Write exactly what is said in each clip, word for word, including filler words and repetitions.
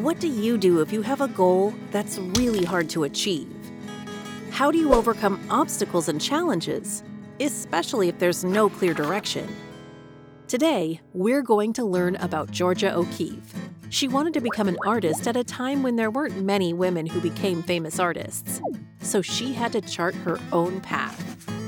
What do you do if you have a goal that's really hard to achieve? How do you overcome obstacles and challenges, especially if there's no clear direction? Today, we're going to learn about Georgia O'Keeffe. She wanted to become an artist at a time when there weren't many women who became famous artists, so she had to chart her own path.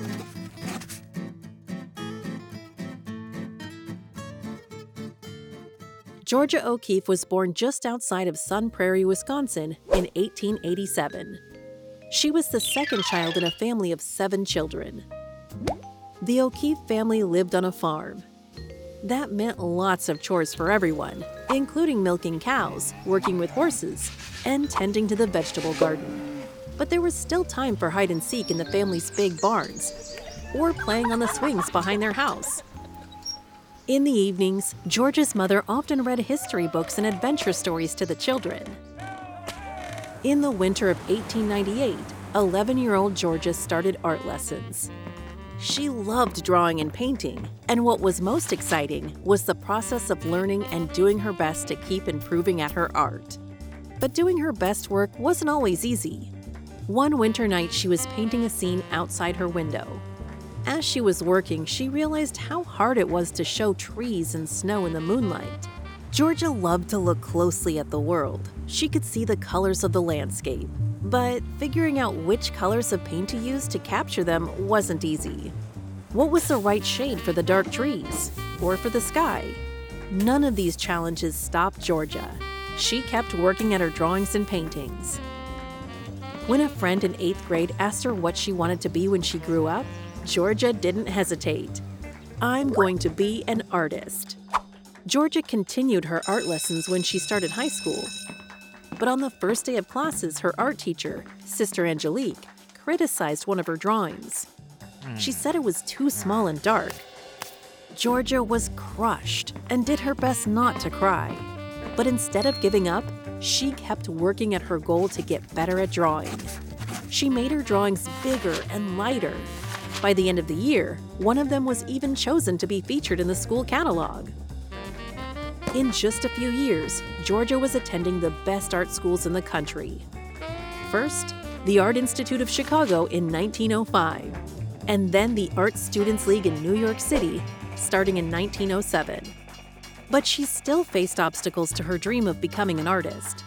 Georgia O'Keeffe was born just outside of Sun Prairie, Wisconsin in eighteen eighty-seven. She was the second child in a family of seven children. The O'Keeffe family lived on a farm. That meant lots of chores for everyone, including milking cows, working with horses, and tending to the vegetable garden. But there was still time for hide and seek in the family's big barns, or playing on the swings behind their house. In the evenings, Georgia's mother often read history books and adventure stories to the children. In the winter of eighteen ninety-eight, eleven-year-old Georgia started art lessons. She loved drawing and painting, and what was most exciting was the process of learning and doing her best to keep improving at her art. But doing her best work wasn't always easy. One winter night, she was painting a scene outside her window. As she was working, she realized how hard it was to show trees and snow in the moonlight. Georgia loved to look closely at the world. She could see the colors of the landscape, but figuring out which colors of paint to use to capture them wasn't easy. What was the right shade for the dark trees? Or for the sky? None of these challenges stopped Georgia. She kept working at her drawings and paintings. When a friend in eighth grade asked her what she wanted to be when she grew up, Georgia didn't hesitate. "I'm going to be an artist." Georgia continued her art lessons when she started high school. But on the first day of classes, her art teacher, Sister Angelique, criticized one of her drawings. She said it was too small and dark. Georgia was crushed and did her best not to cry. But instead of giving up, she kept working at her goal to get better at drawing. She made her drawings bigger and lighter. By the end of the year, one of them was even chosen to be featured in the school catalog. In just a few years, Georgia was attending the best art schools in the country. First, the Art Institute of Chicago in nineteen oh five, and then the Art Students League in New York City, starting in nineteen oh seven. But she still faced obstacles to her dream of becoming an artist.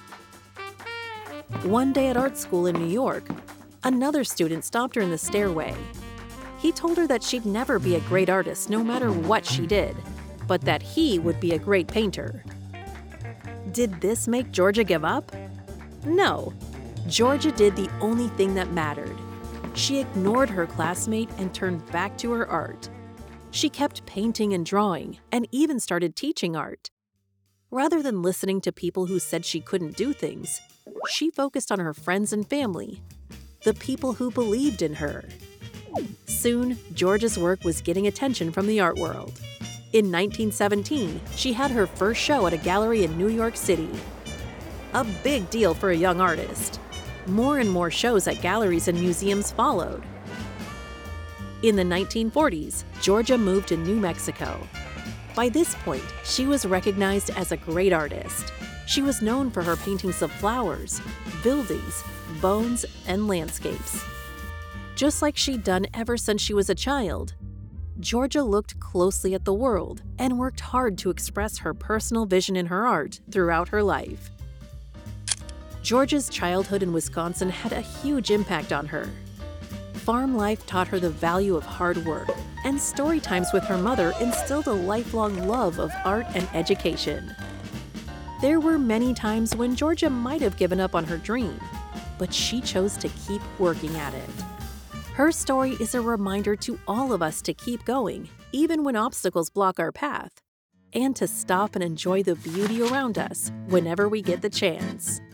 One day at art school in New York, another student stopped her in the stairway. He told her that she'd never be a great artist no matter what she did, but that he would be a great painter. Did this make Georgia give up? No. Georgia did the only thing that mattered. She ignored her classmate and turned back to her art. She kept painting and drawing, and even started teaching art. Rather than listening to people who said she couldn't do things, she focused on her friends and family, the people who believed in her. Soon, Georgia's work was getting attention from the art world. In nineteen seventeen, she had her first show at a gallery in New York City. A big deal for a young artist. More and more shows at galleries and museums followed. In the nineteen forties, Georgia moved to New Mexico. By this point, she was recognized as a great artist. She was known for her paintings of flowers, buildings, bones, and landscapes. Just like she'd done ever since she was a child, Georgia looked closely at the world and worked hard to express her personal vision in her art throughout her life. Georgia's childhood in Wisconsin had a huge impact on her. Farm life taught her the value of hard work, and story times with her mother instilled a lifelong love of art and education. There were many times when Georgia might have given up on her dream, but she chose to keep working at it. Her story is a reminder to all of us to keep going, even when obstacles block our path, and to stop and enjoy the beauty around us whenever we get the chance.